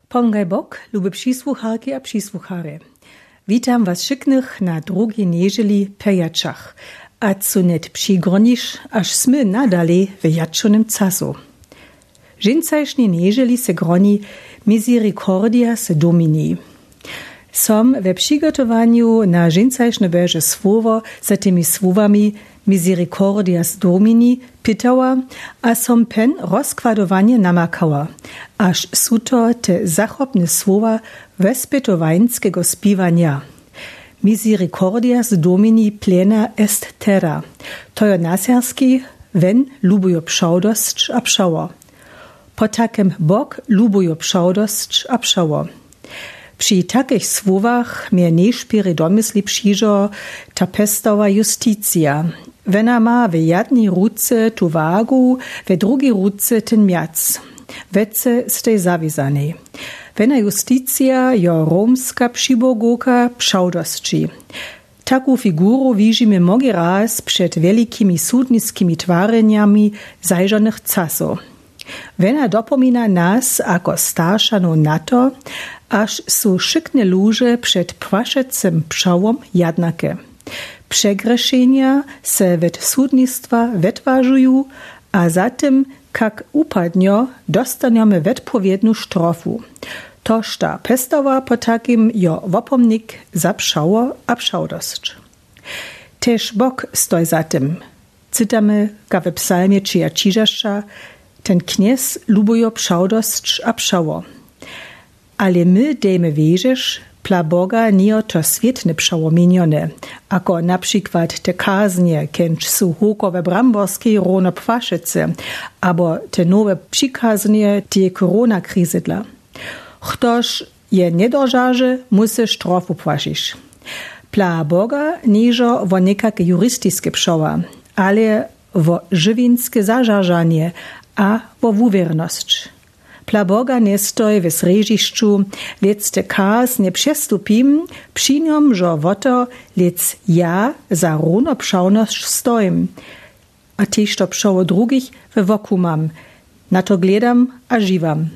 Pongaj Bok, lubi przysłucharki a przysłuchary. Witam was wszystkich na drugiej niedzieli pejaczach, a co net przygonisz, aż smy nadali w jaczonym czasu. Dzięcajsznej niedzieli se groni Misericordias Domini. Som we przygotowaniu na dzięcajszne Boże Słowo za tymi słowami Misericordias Domini pytała, a som pen rozkładowanie namakała, aż są to te zachopne słowa wespytowańskiego śpiewania. Misericordias Domini plena est terra. To je naserski, wen lubujo pšaudost a pšało. Po takim Bog lubujo pšaudost a pšało. Przy takich słowach mnie nieszpiry domysli przyjdzie ta pestowa justicja. Wena ma w jednej ruce tu wagu, w drugiej ruce ten miac. Wece z tej zawizanej. Wena justicja jo romska przybogoka pšaudostči. Taką figuru widzimy mnogi raz przed wielkimi sudnickimi twareniami zajrzanych czasów. Wena dopomina nas jako starszanu na to, aż są szykne luże przed płaszecym pszałom jednakie. Przegrzeszenia se wet sudnictwa wetważują, a zatem, jak upadnio, dostaniemy wetpowiedną sztrofu. Toż ta pestowa po takim jo wopomnik za pšało a pšaudost. Tež Bog stoi za tym. Cytamy ga w psalmie czyja čižašća, ten kniez lubujo pšaudost a pšało. Ale my dejmy wierzysz, pla Boga nie to świetne przełomienione, ako na przykład te kaznie, kęcz są hukowe bramborskie rono pwaszyce, abo te nowe przykaznie tie koronakrizy dla. Ktoż je niedożarze, musi strofu płaszyć. Pla Boga nieżo wo nekake juristiskie pšała, ale wo żywinskie zażarzanie a wo wuwierność. Pla Boga nie stoi w srežišću, lec te kaz nie przestupim, przy niom, że woto, lec ja za runo pšaunosť stojim, a tež to pšało drugich we woku mam, na to gledam a živam.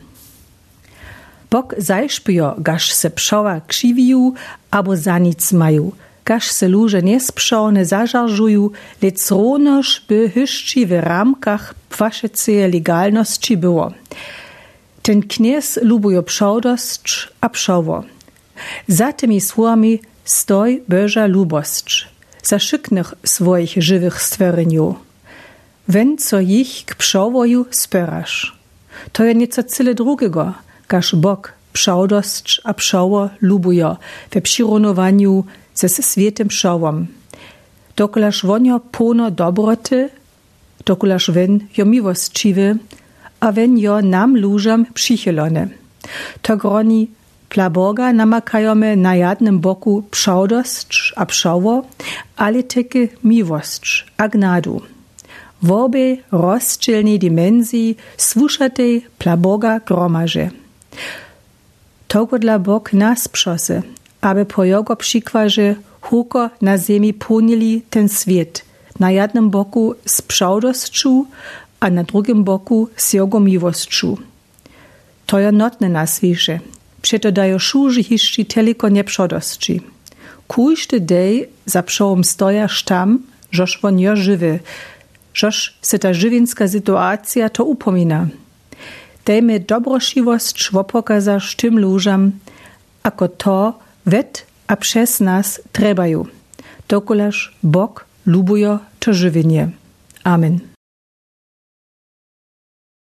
Bog zajšpijo, gaž se pšała křiviju, abo za nic maju, gaž se luže nespšawne zažaržuju, lec runož by hyšči w ramkach pwašecej legalności było. Ten kniez lubujo pšaudost a pšało. Za tymi słowami stoi Boża lubost, za szyknych swoich żywych stworzeniów. Wen co ich k pšawoju sperasz. To je nieco cyle drugiego, każ Bog pšaudost a pšało lubujo we przyronowaniu ze świętym pšałom. Dokulaż wonio pono dobroty, dokulaż wen jo miłostčiwy, a wen jo nam lużam přichylone. To groni pla Boga namakajome na jednym boku pšaudost a pšało, ale také miłość a gnadu. W obie rozdzielnej dimensji słuszatej pla Boga gromaže. Toko dla Bog nas przose, aby po jego przykładzie huko na ziemi punili ten świat, na jednym boku z pšaudostču, a na drugim boku s jego miłostču. To je notne nas više. Przeto dajo šuži hišči teliko nepšodostči. Kujšte dej za pšałom stojaš tam, žož von jo živi, žož se ta živinska situacija to upomina. Dejme dobrošivosť vopokazaš tym lužam, ako to vet a přes nas trebaju. Dokulaž Bog lubujo to živinje. Amen.